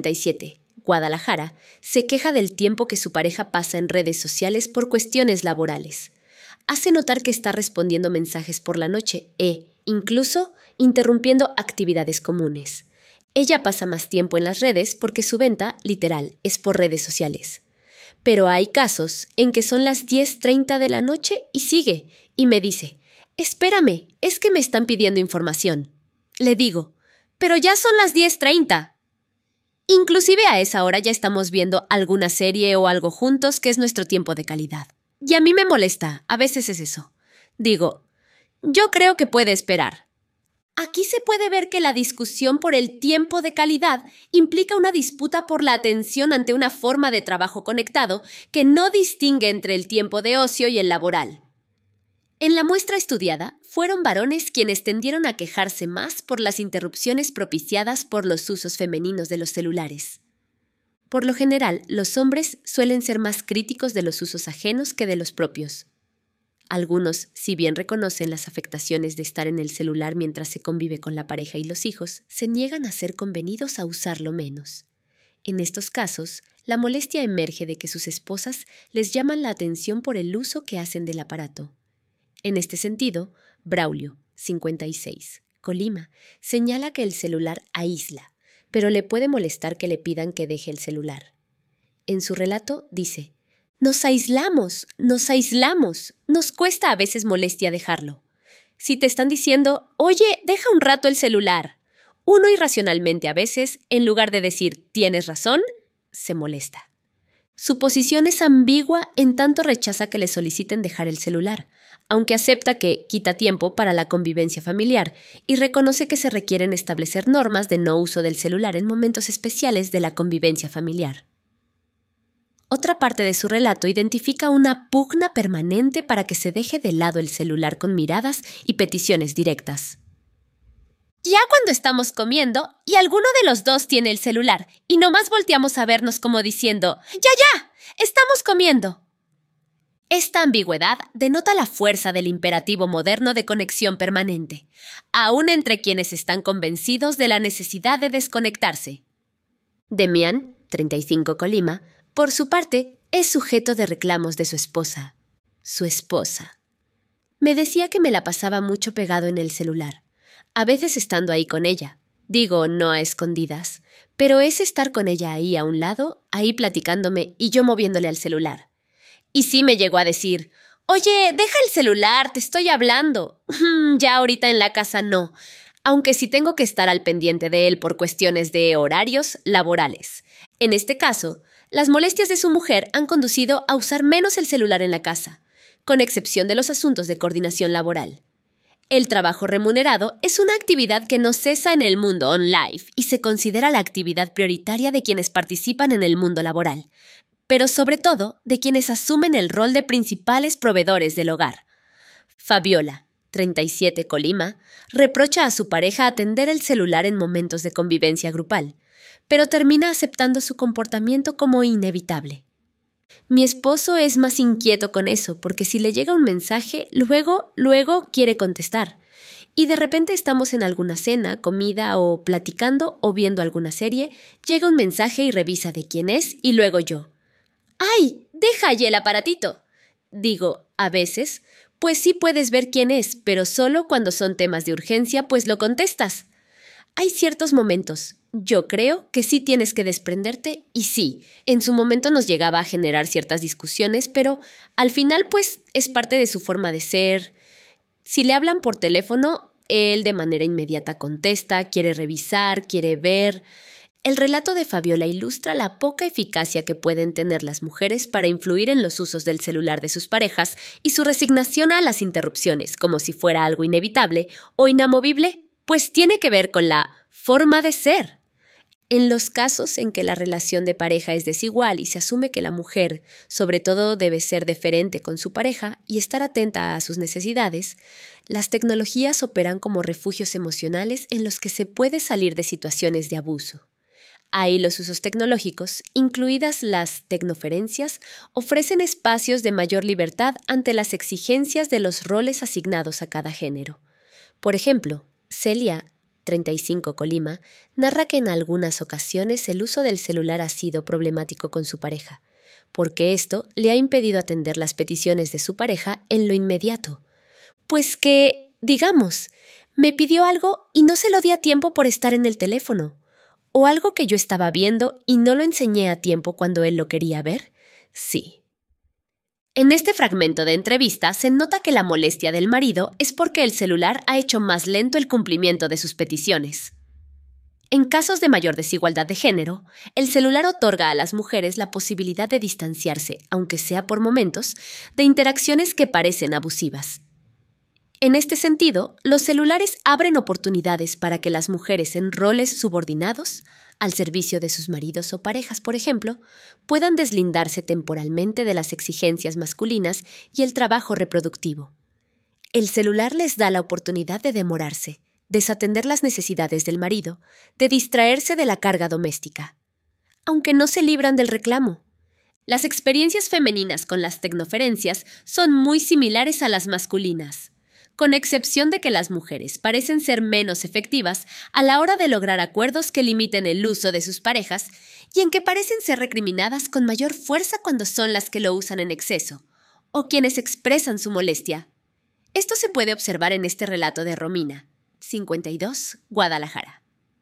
[SPEAKER 1] 37, Guadalajara, se queja del tiempo que su pareja pasa en redes sociales por cuestiones laborales. Hace notar que está respondiendo mensajes por la noche incluso, interrumpiendo actividades comunes. Ella pasa más tiempo en las redes porque su venta, literal, es por redes sociales. Pero hay casos en que son las 10:30 de la noche y sigue, y me dice, «Espérame, es que me están pidiendo información». Le digo, «Pero ya son las 10:30». Inclusive a esa hora ya estamos viendo alguna serie o algo juntos que es nuestro tiempo de calidad. Y a mí me molesta, a veces es eso. Digo, yo creo que puede esperar. Aquí se puede ver que la discusión por el tiempo de calidad implica una disputa por la atención ante una forma de trabajo conectado que no distingue entre el tiempo de ocio y el laboral. En la muestra estudiada, fueron varones quienes tendieron a quejarse más por las interrupciones propiciadas por los usos femeninos de los celulares. Por lo general, los hombres suelen ser más críticos de los usos ajenos que de los propios. Algunos, si bien reconocen las afectaciones de estar en el celular mientras se convive con la pareja y los hijos, se niegan a ser convenidos a usarlo menos. En estos casos, la molestia emerge de que sus esposas les llaman la atención por el uso que hacen del aparato. En este sentido, Braulio, 56, Colima, señala que el celular aísla, pero le puede molestar que le pidan que deje el celular. En su relato dice, nos aislamos, nos cuesta a veces molestia dejarlo. Si te están diciendo, oye, deja un rato el celular, uno irracionalmente a veces, en lugar de decir, tienes razón, se molesta. Su posición es ambigua en tanto rechaza que le soliciten dejar el celular, aunque acepta que quita tiempo para la convivencia familiar y reconoce que se requieren establecer normas de no uso del celular en momentos especiales de la convivencia familiar. Otra parte de su relato identifica una pugna permanente para que se deje de lado el celular con miradas y peticiones directas. Ya cuando estamos comiendo y alguno de los dos tiene el celular y nomás volteamos a vernos como diciendo ¡Ya! ¡Estamos comiendo! Esta ambigüedad denota la fuerza del imperativo moderno de conexión permanente, aún entre quienes están convencidos de la necesidad de desconectarse. Demián, 35, Colima, por su parte, es sujeto de reclamos de su esposa. Su esposa. Me decía que me la pasaba mucho pegado en el celular, a veces estando ahí con ella. Digo, no a escondidas, pero es estar con ella ahí a un lado, ahí platicándome y yo moviéndole al celular. Y sí me llegó a decir, oye, deja el celular, te estoy hablando. Ya ahorita en la casa no, aunque sí tengo que estar al pendiente de él por cuestiones de horarios laborales. En este caso, las molestias de su mujer han conducido a usar menos el celular en la casa, con excepción de los asuntos de coordinación laboral. El trabajo remunerado es una actividad que no cesa en el mundo online y se considera la actividad prioritaria de quienes participan en el mundo laboral, pero sobre todo de quienes asumen el rol de principales proveedores del hogar. Fabiola, 37, Colima, reprocha a su pareja atender el celular en momentos de convivencia grupal, pero termina aceptando su comportamiento como inevitable. Mi esposo es más inquieto con eso, porque si le llega un mensaje, luego quiere contestar. Y de repente estamos en alguna cena, comida o platicando o viendo alguna serie, llega un mensaje y revisa de quién es y luego yo. ¡Ay! ¡Deja allí el aparatito! Digo, a veces, pues sí puedes ver quién es, pero solo cuando son temas de urgencia, pues lo contestas. Hay ciertos momentos. Yo creo que sí tienes que desprenderte y sí, en su momento nos llegaba a generar ciertas discusiones, pero al final pues es parte de su forma de ser. Si le hablan por teléfono, él de manera inmediata contesta, quiere revisar, quiere ver. El relato de Fabiola ilustra la poca eficacia que pueden tener las mujeres para influir en los usos del celular de sus parejas y su resignación a las interrupciones, como si fuera algo inevitable o inamovible, pues tiene que ver con la forma de ser. En los casos en que la relación de pareja es desigual y se asume que la mujer, sobre todo, debe ser deferente con su pareja y estar atenta a sus necesidades, las tecnologías operan como refugios emocionales en los que se puede salir de situaciones de abuso. Ahí los usos tecnológicos, incluidas las tecnoferencias, ofrecen espacios de mayor libertad ante las exigencias de los roles asignados a cada género. Por ejemplo, Celia, 35, Colima, narra que en algunas ocasiones el uso del celular ha sido problemático con su pareja, porque esto le ha impedido atender las peticiones de su pareja en lo inmediato. Pues que, digamos, me pidió algo y no se lo di a tiempo por estar en el teléfono, o algo que yo estaba viendo y no lo enseñé a tiempo cuando él lo quería ver. Sí. En este fragmento de entrevista se nota que la molestia del marido es porque el celular ha hecho más lento el cumplimiento de sus peticiones. En casos de mayor desigualdad de género, el celular otorga a las mujeres la posibilidad de distanciarse, aunque sea por momentos, de interacciones que parecen abusivas. En este sentido, los celulares abren oportunidades para que las mujeres en roles subordinados, al servicio de sus maridos o parejas, por ejemplo, puedan deslindarse temporalmente de las exigencias masculinas y el trabajo reproductivo. El celular les da la oportunidad de demorarse, desatender las necesidades del marido, de distraerse de la carga doméstica, aunque no se libran del reclamo. Las experiencias femeninas con las tecnoferencias son muy similares a las masculinas, con excepción de que las mujeres parecen ser menos efectivas a la hora de lograr acuerdos que limiten el uso de sus parejas y en que parecen ser recriminadas con mayor fuerza cuando son las que lo usan en exceso, o quienes expresan su molestia. Esto se puede observar en este relato de Romina, 52, Guadalajara.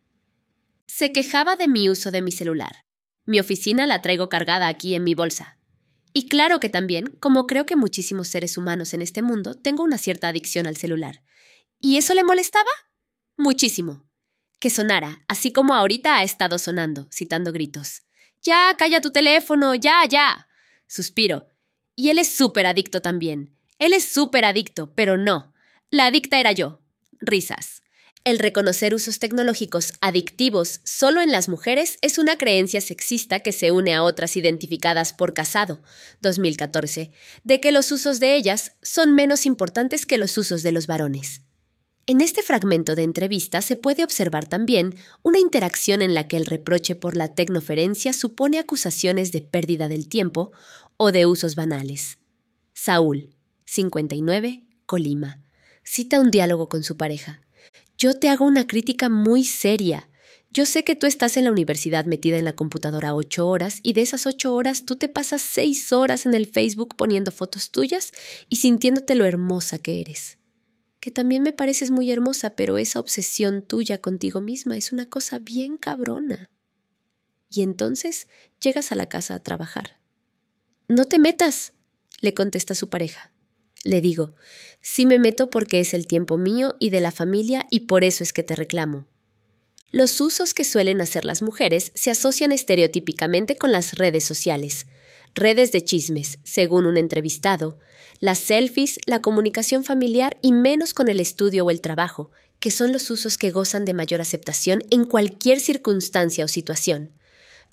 [SPEAKER 1] Se quejaba de mi uso de mi celular. Mi oficina la traigo cargada aquí en mi bolsa. Y claro que también, como creo que muchísimos seres humanos en este mundo, tengo una cierta adicción al celular. ¿Y eso le molestaba? Muchísimo. Que sonara, así como ahorita ha estado sonando, citando gritos. ¡Ya, calla tu teléfono! ¡Ya, ya! Suspiro. Y él es súper adicto también. Él es súper adicto, pero no. La adicta era yo. Risas. El reconocer usos tecnológicos adictivos solo en las mujeres es una creencia sexista que se une a otras identificadas por Casado, 2014, de que los usos de ellas son menos importantes que los usos de los varones. En este fragmento de entrevista se puede observar también una interacción en la que el reproche por la tecnoferencia supone acusaciones de pérdida del tiempo o de usos banales. Saúl, 59, Colima, cita un diálogo con su pareja. Yo te hago una crítica muy seria. Yo sé que tú estás en la universidad metida en la computadora 8 horas y de esas 8 horas tú te pasas 6 horas en el Facebook poniendo fotos tuyas y sintiéndote lo hermosa que eres. Que también me pareces muy hermosa, pero esa obsesión tuya contigo misma es una cosa bien cabrona. Y entonces llegas a la casa a trabajar. No te metas, le contesta su pareja. Le digo, sí me meto porque es el tiempo mío y de la familia y por eso es que te reclamo. Los usos que suelen hacer las mujeres se asocian estereotípicamente con las redes sociales, redes de chismes, según un entrevistado, las selfies, la comunicación familiar y menos con el estudio o el trabajo, que son los usos que gozan de mayor aceptación en cualquier circunstancia o situación.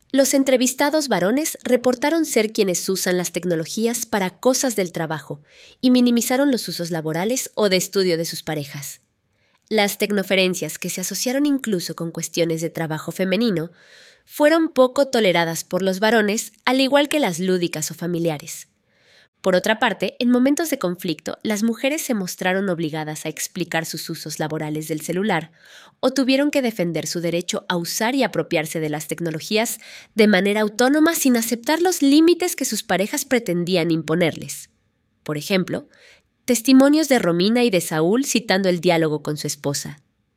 [SPEAKER 1] Los entrevistados varones reportaron ser quienes usan las tecnologías para cosas del trabajo y minimizaron los usos laborales o de estudio de sus parejas. Las tecnoferencias, que se asociaron incluso con cuestiones de trabajo femenino, fueron poco toleradas por los varones, al igual que las lúdicas o familiares. Por otra parte, en momentos de conflicto, las mujeres se mostraron obligadas a explicar sus usos laborales del celular o tuvieron que defender su derecho a usar y apropiarse de las tecnologías de manera autónoma sin aceptar los límites que sus parejas pretendían imponerles. Por ejemplo, testimonios de Romina y de Saúl citando el diálogo con su esposa.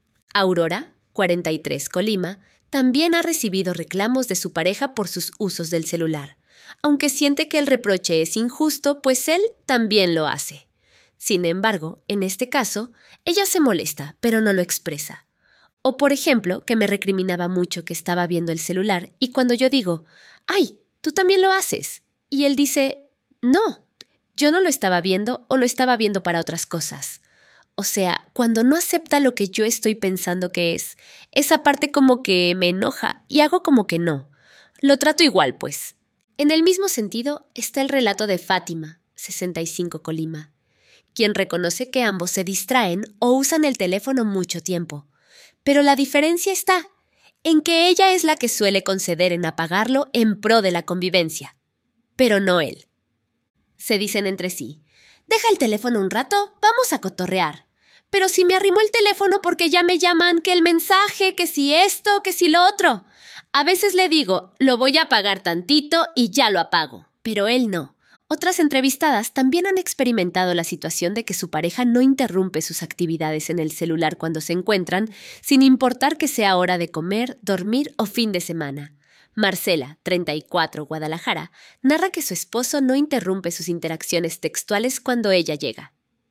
[SPEAKER 1] Aurora, 43, Colima, también ha recibido reclamos de su pareja por sus usos del celular, aunque siente que el reproche es injusto, pues él también lo hace. Sin embargo, en este caso, ella se molesta, pero no lo expresa. O, por ejemplo, que me recriminaba mucho que estaba viendo el celular y cuando yo digo, ¡ay, tú también lo haces! Y él dice, no, yo no lo estaba viendo o lo estaba viendo para otras cosas. O sea, cuando no acepta lo que yo estoy pensando que es, esa parte como que me enoja y hago como que no. Lo trato igual, pues. En el mismo sentido está el relato de Fátima, 65, Colima, quien reconoce que ambos se distraen o usan el teléfono mucho tiempo. Pero la diferencia está en que ella es la que suele conceder en apagarlo en pro de la convivencia, pero no él. Se dicen entre sí, deja el teléfono un rato, vamos a cotorrear. Pero si me arrimó el teléfono porque ya me llaman, que el mensaje, que si esto, que si lo otro. A veces le digo, lo voy a apagar tantito y ya lo apago, pero él no. Otras entrevistadas también han experimentado la situación de que su pareja no interrumpe sus actividades en el celular cuando se encuentran, sin importar que sea hora de comer, dormir o fin de semana. Marcela, 34, Guadalajara, narra que su esposo no interrumpe sus interacciones textuales cuando ella llega.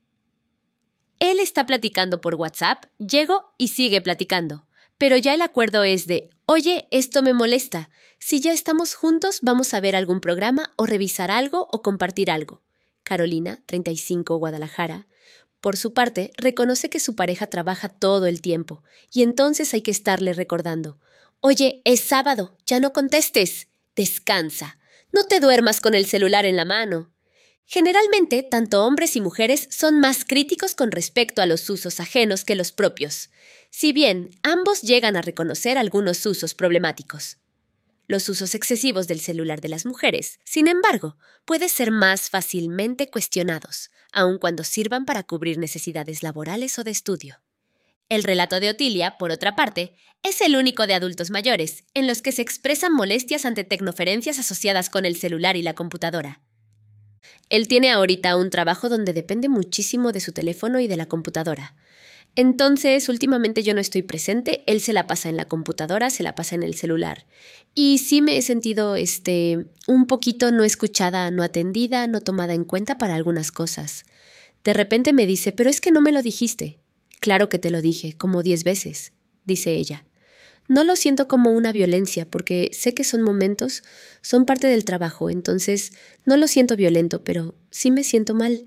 [SPEAKER 1] Él está platicando por WhatsApp, llego y sigue platicando. Pero ya el acuerdo es de, oye, esto me molesta. Si ya estamos juntos, vamos a ver algún programa o revisar algo o compartir algo. Carolina, 35, Guadalajara, por su parte, reconoce que su pareja trabaja todo el tiempo y entonces hay que estarle recordando. Oye, es sábado, ya no contestes. Descansa. No te duermas con el celular en la mano. Generalmente, tanto hombres y mujeres son más críticos con respecto a los usos ajenos que los propios, si bien ambos llegan a reconocer algunos usos problemáticos. Los usos excesivos del celular de las mujeres, sin embargo, pueden ser más fácilmente cuestionados, aun cuando sirvan para cubrir necesidades laborales o de estudio. El relato de Otilia, por otra parte, es el único de adultos mayores, en los que se expresan molestias ante tecnoferencias asociadas con el celular y la computadora. Él tiene ahorita un trabajo donde depende muchísimo de su teléfono y de la computadora. Entonces, últimamente yo no estoy presente, él se la pasa en la computadora, se la pasa en el celular. Y sí me he sentido un poquito no escuchada, no atendida, no tomada en cuenta para algunas cosas. De repente me dice, pero es que no me lo dijiste. Claro que te lo dije, como 10 veces, dice ella. No lo siento como una violencia, porque sé que son momentos, son parte del trabajo, entonces no lo siento violento, pero sí me siento mal.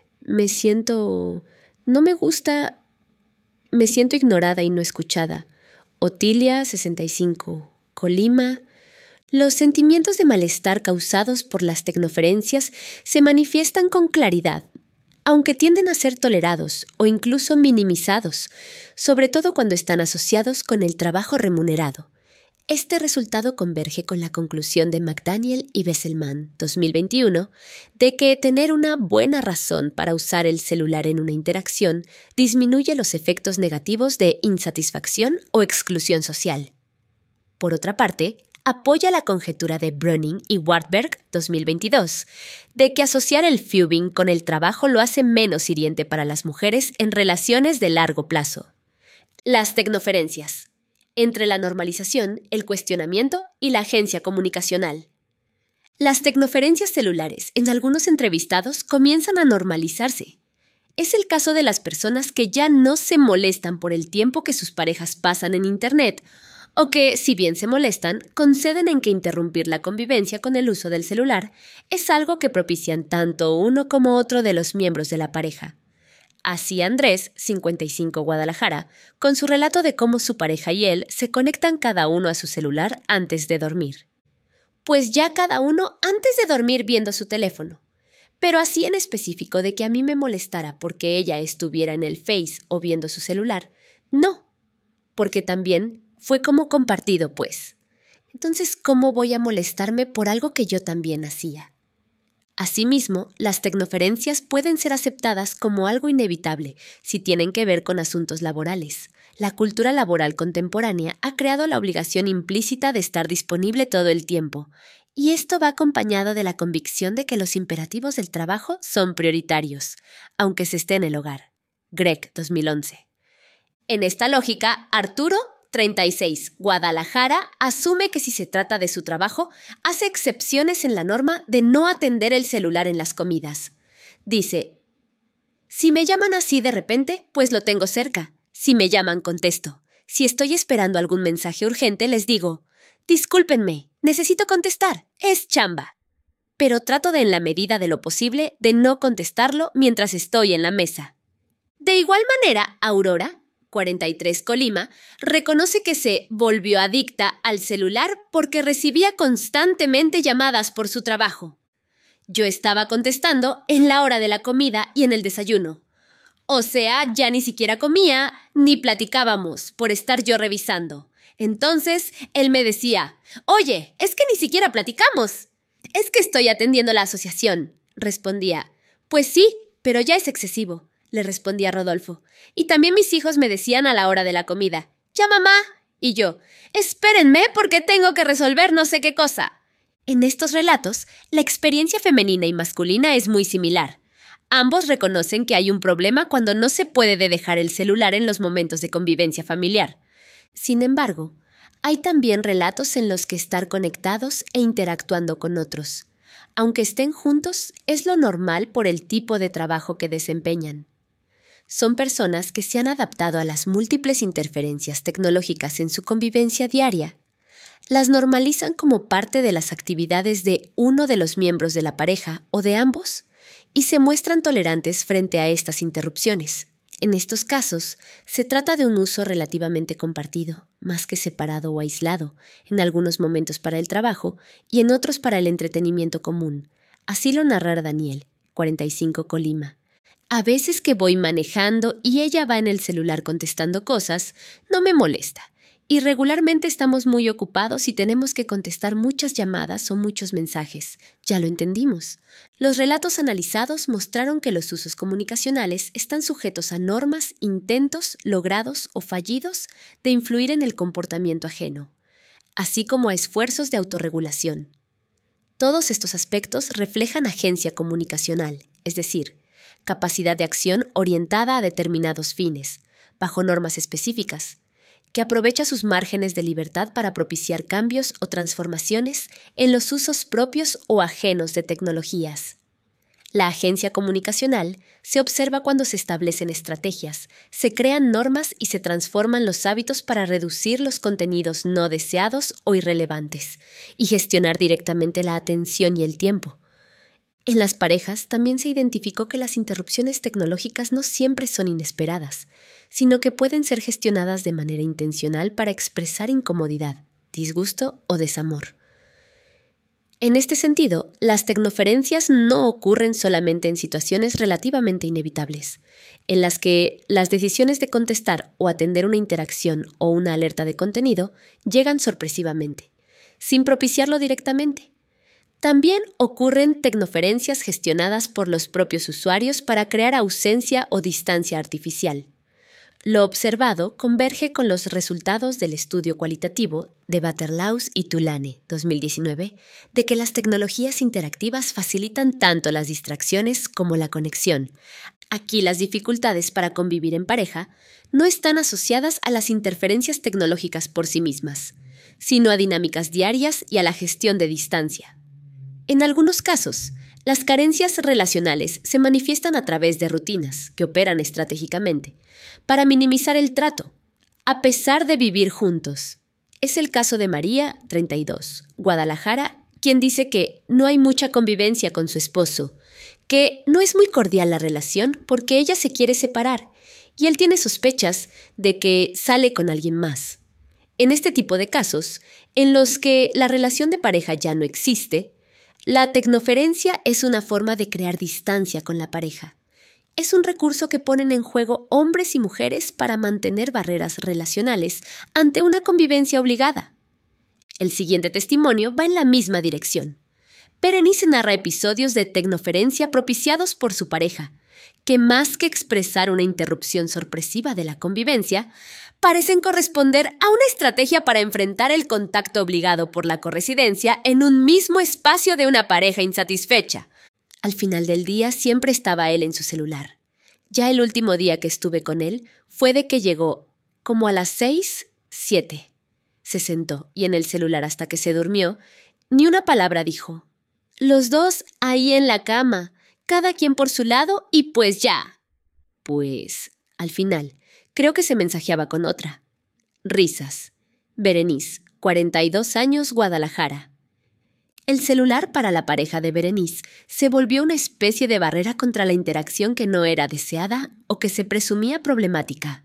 [SPEAKER 1] No me gusta, me siento ignorada y no escuchada. Otilia, 65, Colima. Los sentimientos de malestar causados por las tecnoferencias se manifiestan con claridad, aunque tienden a ser tolerados o incluso minimizados, sobre todo cuando están asociados con el trabajo remunerado. Este resultado converge con la conclusión de McDaniel y Besselman, 2021, de que tener una buena razón para usar el celular en una interacción disminuye los efectos negativos de insatisfacción o exclusión social. Por otra parte, apoya la conjetura de Browning y Wartberg, 2022, de que asociar el pubing con el trabajo lo hace menos hiriente para las mujeres en relaciones de largo plazo. Las tecnoferencias. Entre la normalización, el cuestionamiento y la agencia comunicacional. Las tecnoferencias celulares en algunos entrevistados comienzan a normalizarse. Es el caso de las personas que ya no se molestan por el tiempo que sus parejas pasan en Internet, o que, si bien se molestan, conceden en que interrumpir la convivencia con el uso del celular es algo que propician tanto uno como otro de los miembros de la pareja. Así Andrés, 55, Guadalajara, con su relato de cómo su pareja y él se conectan cada uno a su celular antes de dormir. pues ya cada uno antes de dormir viendo su teléfono. Pero así en específico de que a mí me molestara porque ella estuviera en el Face o viendo su celular, no, porque también fue como compartido, pues. Entonces, ¿cómo voy a molestarme por algo que yo también hacía? Asimismo, las tecnoferencias pueden ser aceptadas como algo inevitable si tienen que ver con asuntos laborales. La cultura laboral contemporánea ha creado la obligación implícita de estar disponible todo el tiempo, y esto va acompañado de la convicción de que los imperativos del trabajo son prioritarios, aunque se esté en el hogar. Greg, 2011. En esta lógica, Arturo, 36, Guadalajara, asume que si se trata de su trabajo, hace excepciones en la norma de no atender el celular en las comidas. Dice, si me llaman así de repente, pues lo tengo cerca. Si me llaman, contesto. Si estoy esperando algún mensaje urgente, les digo, discúlpenme, necesito contestar, es chamba. Pero trato de, en la medida de lo posible, de no contestarlo mientras estoy en la mesa. De igual manera, Aurora, 43, Colima, reconoce que se volvió adicta al celular porque recibía constantemente llamadas por su trabajo. Yo estaba contestando en la hora de la comida y en el desayuno. O sea, ya ni siquiera comía ni platicábamos por estar yo revisando. Entonces, él me decía, oye, es que ni siquiera platicamos. Es que estoy atendiendo la asociación, respondía. Pues sí, pero ya es excesivo, le respondía Rodolfo. Y también mis hijos me decían a la hora de la comida, ¡ya mamá! Y yo, espérenme porque tengo que resolver no sé qué cosa. En estos relatos, la experiencia femenina y masculina es muy similar. Ambos reconocen que hay un problema cuando no se puede dejar el celular en los momentos de convivencia familiar. Sin embargo, hay también relatos en los que estar conectados e interactuando con otros. Aunque estén juntos, es lo normal por el tipo de trabajo que desempeñan. Son personas que se han adaptado a las múltiples interferencias tecnológicas en su convivencia diaria. Las normalizan como parte de las actividades de uno de los miembros de la pareja o de ambos, y se muestran tolerantes frente a estas interrupciones. En estos casos, se trata de un uso relativamente compartido, más que separado o aislado, en algunos momentos para el trabajo y en otros para el entretenimiento común. Así lo narra Daniel, 45, Colima. A veces que voy manejando y ella va en el celular contestando cosas, no me molesta. Y regularmente estamos muy ocupados y tenemos que contestar muchas llamadas o muchos mensajes. Ya lo entendimos. Los relatos analizados mostraron que los usos comunicacionales están sujetos a normas, intentos, logrados o fallidos de influir en el comportamiento ajeno, así como a esfuerzos de autorregulación. Todos estos aspectos reflejan agencia comunicacional, es decir, capacidad de acción orientada a determinados fines, bajo normas específicas, que aprovecha sus márgenes de libertad para propiciar cambios o transformaciones en los usos propios o ajenos de tecnologías. La agencia comunicacional se observa cuando se establecen estrategias, se crean normas y se transforman los hábitos para reducir los contenidos no deseados o irrelevantes y gestionar directamente la atención y el tiempo. En las parejas también se identificó que las interrupciones tecnológicas no siempre son inesperadas, sino que pueden ser gestionadas de manera intencional para expresar incomodidad, disgusto o desamor. En este sentido, las tecnoferencias no ocurren solamente en situaciones relativamente inevitables, en las que las decisiones de contestar o atender una interacción o una alerta de contenido llegan sorpresivamente, sin propiciarlo directamente. También ocurren tecnoferencias gestionadas por los propios usuarios para crear ausencia o distancia artificial. Lo observado converge con los resultados del estudio cualitativo de Waterhouse y Tulane, 2019, de que las tecnologías interactivas facilitan tanto las distracciones como la conexión. Aquí las dificultades para convivir en pareja no están asociadas a las interferencias tecnológicas por sí mismas, sino a dinámicas diarias y a la gestión de distancia. En algunos casos, las carencias relacionales se manifiestan a través de rutinas que operan estratégicamente para minimizar el trato, a pesar de vivir juntos. Es el caso de María, 32, Guadalajara, quien dice que no hay mucha convivencia con su esposo, que no es muy cordial la relación porque ella se quiere separar y él tiene sospechas de que sale con alguien más. En este tipo de casos, en los que la relación de pareja ya no existe, la tecnoferencia es una forma de crear distancia con la pareja. Es un recurso que ponen en juego hombres y mujeres para mantener barreras relacionales ante una convivencia obligada. El siguiente testimonio va en la misma dirección. Berenice narra episodios de tecnoferencia propiciados por su pareja, que más que expresar una interrupción sorpresiva de la convivencia, parecen corresponder a una estrategia para enfrentar el contacto obligado por la corresidencia en un mismo espacio de una pareja insatisfecha. Al final del día siempre estaba él en su celular. Ya el último día que estuve con él fue de que llegó como a las 6, 7. Se sentó y en el celular hasta que se durmió, ni una palabra dijo. Los dos ahí en la cama, cada quien por su lado y pues ya. Pues, al final, creo que se mensajeaba con otra. Risas. Berenice, 42 años, Guadalajara. El celular para la pareja de Berenice se volvió una especie de barrera contra la interacción que no era deseada o que se presumía problemática.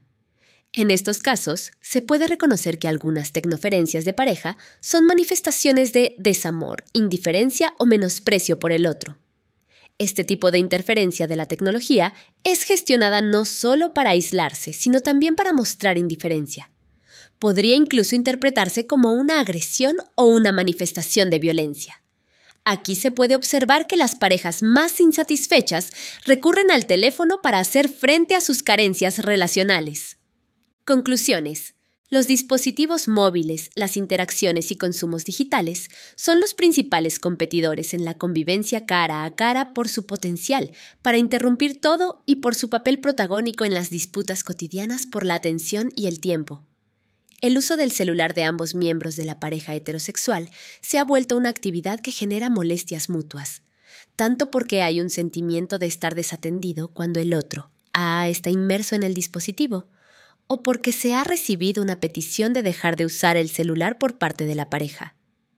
[SPEAKER 1] En estos casos, se puede reconocer que algunas tecnoferencias de pareja son manifestaciones de desamor, indiferencia o menosprecio por el otro. Este tipo de interferencia de la tecnología es gestionada no solo para aislarse, sino también para mostrar indiferencia. Podría incluso interpretarse como una agresión o una manifestación de violencia. Aquí se puede observar que las parejas más insatisfechas recurren al teléfono para hacer frente a sus carencias relacionales. Conclusiones. Los dispositivos móviles, las interacciones y consumos digitales son los principales competidores en la convivencia cara a cara por su potencial para interrumpir todo y por su papel protagónico en las disputas cotidianas por la atención y el tiempo. El uso del celular de ambos miembros de la pareja heterosexual se ha vuelto una actividad que genera molestias mutuas, tanto porque hay un sentimiento de estar desatendido cuando el otro está inmerso en el dispositivo, o porque se ha recibido una petición de dejar de usar el celular por parte de la pareja.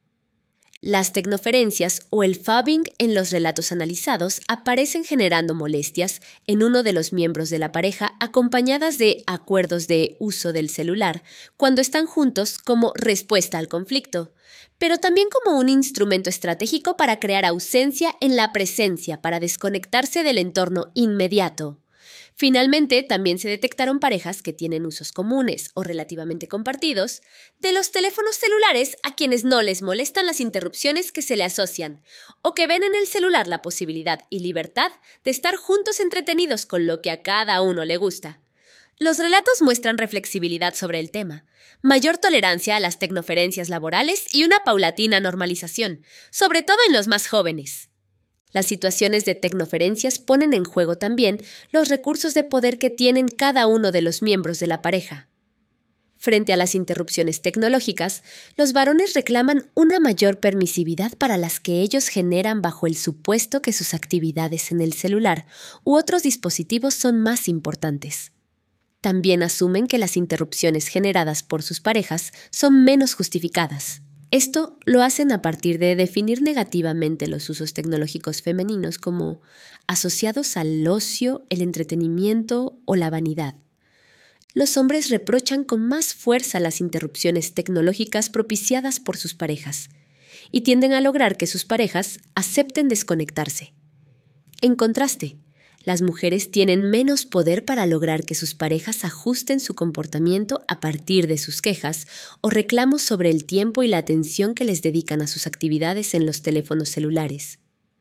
[SPEAKER 1] Las tecnoferencias o el phubbing en los relatos analizados aparecen generando molestias en uno de los miembros de la pareja acompañadas de acuerdos de uso del celular cuando están juntos como respuesta al conflicto, pero también como un instrumento estratégico para crear ausencia en la presencia para desconectarse del entorno inmediato. Finalmente, también se detectaron parejas que tienen usos comunes o relativamente compartidos de los teléfonos celulares a quienes no les molestan las interrupciones que se le asocian o que ven en el celular la posibilidad y libertad de estar juntos entretenidos con lo que a cada uno le gusta. Los relatos muestran reflexibilidad sobre el tema, mayor tolerancia a las tecnoferencias laborales y una paulatina normalización, sobre todo en los más jóvenes. Las situaciones de tecnoferencias ponen en juego también los recursos de poder que tienen cada uno de los miembros de la pareja. Frente a las interrupciones tecnológicas, los varones reclaman una mayor permisividad para las que ellos generan bajo el supuesto que sus actividades en el celular u otros dispositivos son más importantes. También asumen que las interrupciones generadas por sus parejas son menos justificadas. Esto lo hacen a partir de definir negativamente los usos tecnológicos femeninos como asociados al ocio, el entretenimiento o la vanidad. Los hombres reprochan con más fuerza las interrupciones tecnológicas propiciadas por sus parejas y tienden a lograr que sus parejas acepten desconectarse. En contraste, las mujeres tienen menos poder para lograr que sus parejas ajusten su comportamiento a partir de sus quejas o reclamos sobre el tiempo y la atención que les dedican a sus actividades en los teléfonos celulares.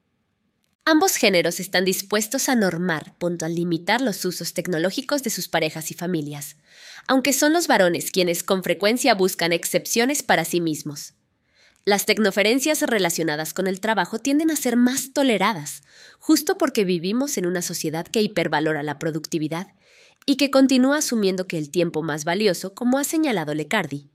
[SPEAKER 1] Ambos géneros están dispuestos a normar, a limitar los usos tecnológicos de sus parejas y familias, aunque son los varones quienes con frecuencia buscan excepciones para sí mismos. Las tecnoferencias relacionadas con el trabajo tienden a ser más toleradas, justo porque vivimos en una sociedad que hipervalora la productividad y que continúa asumiendo que el tiempo más valioso, como ha señalado Lecardi,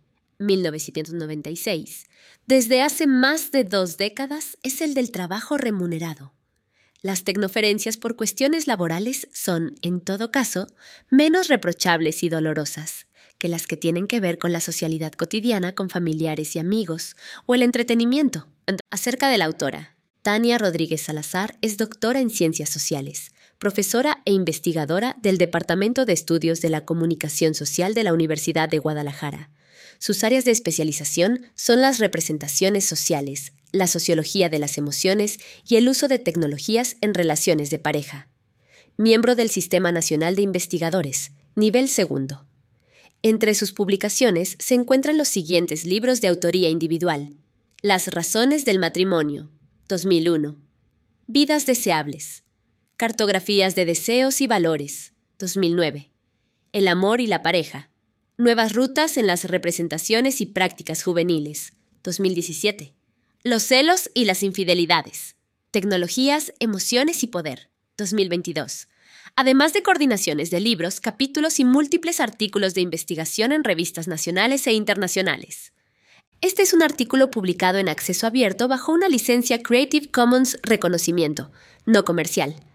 [SPEAKER 1] 1996, desde hace más de 2 décadas es el del trabajo remunerado. Las tecnoferencias por cuestiones laborales son, en todo caso, menos reprochables y dolorosas que las que tienen que ver con la socialidad cotidiana con familiares y amigos o el entretenimiento. Acerca de la autora, Tania Rodríguez Salazar es doctora en Ciencias Sociales, profesora e investigadora del Departamento de Estudios de la Comunicación Social de la Universidad de Guadalajara. Sus áreas de especialización son las representaciones sociales, la sociología de las emociones y el uso de tecnologías en relaciones de pareja. Miembro del Sistema Nacional de Investigadores, nivel segundo. Entre sus publicaciones se encuentran los siguientes libros de autoría individual: Las razones del matrimonio, 2001. Vidas deseables. Cartografías de deseos y valores, 2009. El amor y la pareja. Nuevas rutas en las representaciones y prácticas juveniles, 2017. Los celos y las infidelidades. Tecnologías, emociones y poder, 2022. Además de coordinaciones de libros, capítulos y múltiples artículos de investigación en revistas nacionales e internacionales. Este es un artículo publicado en acceso abierto bajo una licencia Creative Commons Reconocimiento, no comercial.